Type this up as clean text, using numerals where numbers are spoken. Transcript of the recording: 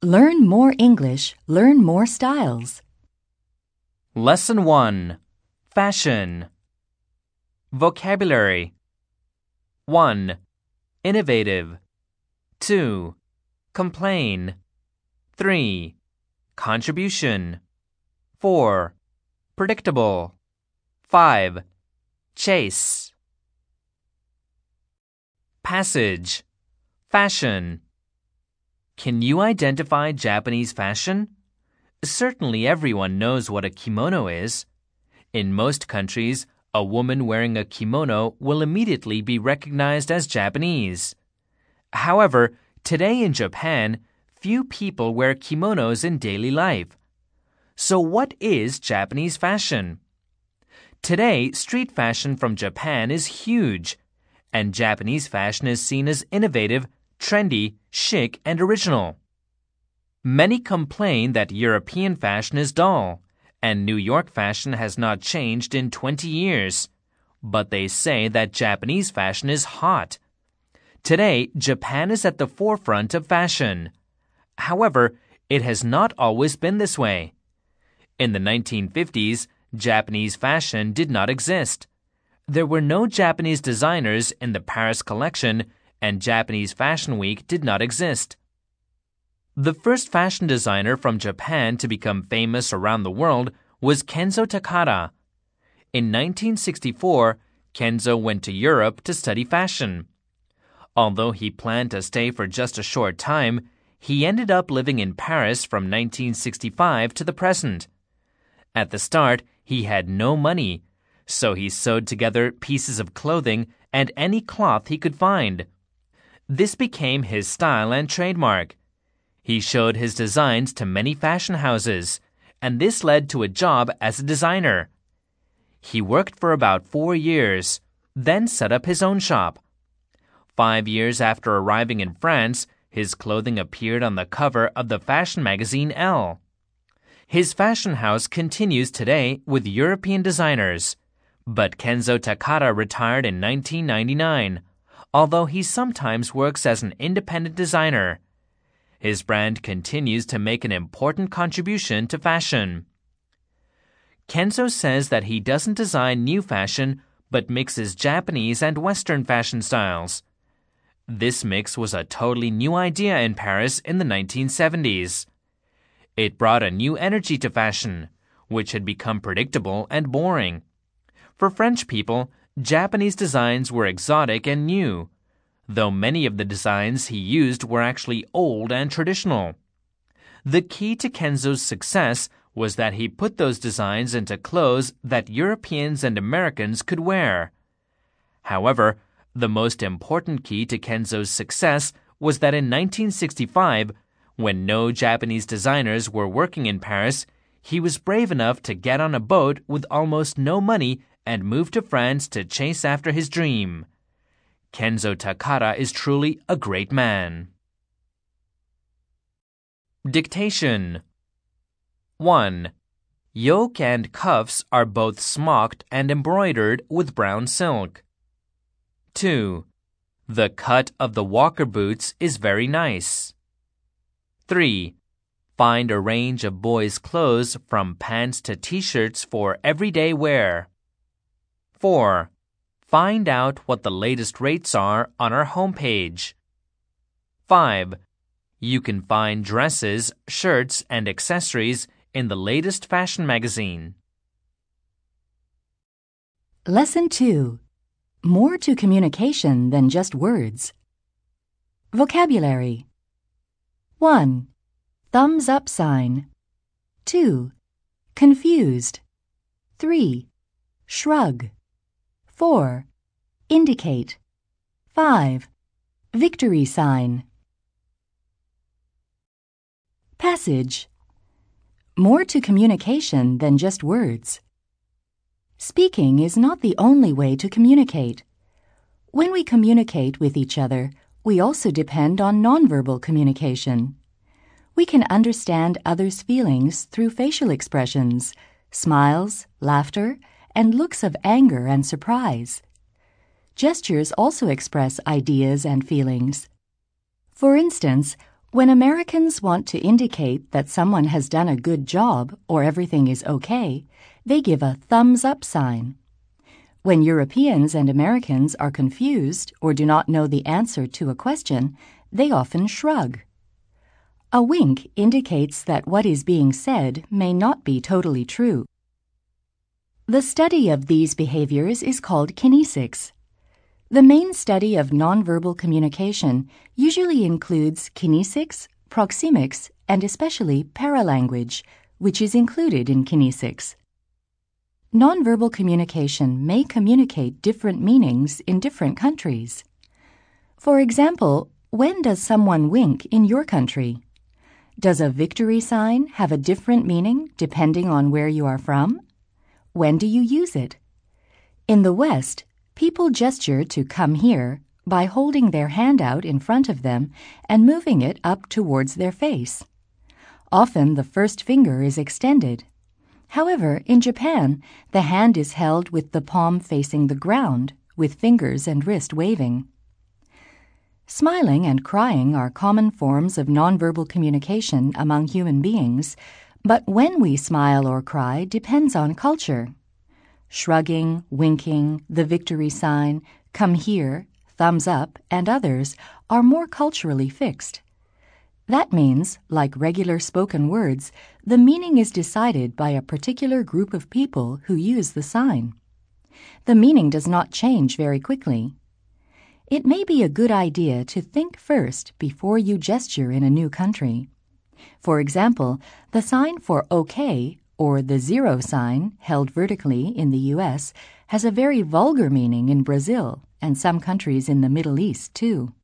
Learn more English, learn more styles. Lesson 1. Fashion. Vocabulary. 1. Innovative. 2. Complain. 3. Contribution. 4. Predictable. 5. Chase. Passage. Fashion. Can you identify Japanese fashion? Certainly everyone knows what a kimono is. In most countries, a woman wearing a kimono will immediately be recognized as Japanese. However, today in Japan, few people wear kimonos in daily life. So what is Japanese fashion? Today, street fashion from Japan is huge, and Japanese fashion is seen as innovative, trendy, chic, and original. Many complain that European fashion is dull, and New York fashion has not changed in 20 years. But they say that Japanese fashion is hot. Today, Japan is at the forefront of fashion. However, it has not always been this way. In the 1950s, Japanese fashion did not exist. There were no Japanese designers in the Paris collection, and Japanese Fashion Week did not exist. The first fashion designer from Japan to become famous around the world was Kenzo Takada. In 1964, Kenzo went to Europe to study fashion. Although he planned to stay for just a short time, he ended up living in Paris from 1965 to the present. At the start, he had no money, so he sewed together pieces of clothing and any cloth he could find. This became his style and trademark. He showed his designs to many fashion houses, and this led to a job as a designer. He worked for about 4 years, then set up his own shop. 5 years after arriving in France, his clothing appeared on the cover of the fashion magazine Elle. His fashion house continues today with European designers, but Kenzo Takada retired in 1999, although he sometimes works as an independent designer. His brand continues to make an important contribution to fashion. Kenzo says that he doesn't design new fashion, but mixes Japanese and Western fashion styles. This mix was a totally new idea in Paris in the 1970s. It brought a new energy to fashion, which had become predictable and boring. For French people, Japanese designs were exotic and new, though many of the designs he used were actually old and traditional. The key to Kenzo's success was that he put those designs into clothes that Europeans and Americans could wear. However, the most important key to Kenzo's success was that in 1965, when no Japanese designers were working in Paris, he was brave enough to get on a boat with almost no money and move to France to chase after his dream. Kenzo Takada is truly a great man. Dictation. 1. Yoke and cuffs are both smocked and embroidered with brown silk. 2. The cut of the walker boots is very nice. 3. Find a range of boys' clothes from pants to t-shirts for everyday wear. 4. Find out what the latest rates are on our homepage. 5. You can find dresses, shirts, and accessories in the latest fashion magazine. Lesson 2. More to communication than just words. Vocabulary. 1. Thumbs up sign. 2. Confused. 3. Shrug. 4. Indicate. 5. Victory sign. Passage. More to communication than just words. Speaking is not the only way to communicate. When we communicate with each other, we also depend on nonverbal communication. We can understand others' feelings through facial expressions, smiles, laughter, and looks of anger and surprise. Gestures also express ideas and feelings. For instance, When Americans want to indicate that someone has done a good job or everything is okay, they give a thumbs up sign. When Europeans and Americans are confused or do not know the answer to a question, they often shrug. A wink indicates that what is being said may not be totally true. The study of these behaviors is called kinesics. The main study of nonverbal communication usually includes kinesics, proxemics, and especially paralanguage, which is included in kinesics. Nonverbal communication may communicate different meanings in different countries. For example, when does someone wink in your country? Does a victory sign have a different meaning depending on where you are from? When do you use it? In the West, people gesture to come here by holding their hand out in front of them and moving it up towards their face. Often the first finger is extended. However, in Japan, the hand is held with the palm facing the ground, with fingers and wrist waving. Smiling and crying are common forms of nonverbal communication among human beings, but when we smile or cry depends on culture. Shrugging, winking, the victory sign, come here, thumbs up, and others are more culturally fixed. That means, like regular spoken words, the meaning is decided by a particular group of people who use the sign. The meaning does not change very quickly. It may be a good idea to think first before you gesture in a new country. For example, the sign for OK, or the zero sign, held vertically in the U.S., has a very vulgar meaning in Brazil and some countries in the Middle East, too.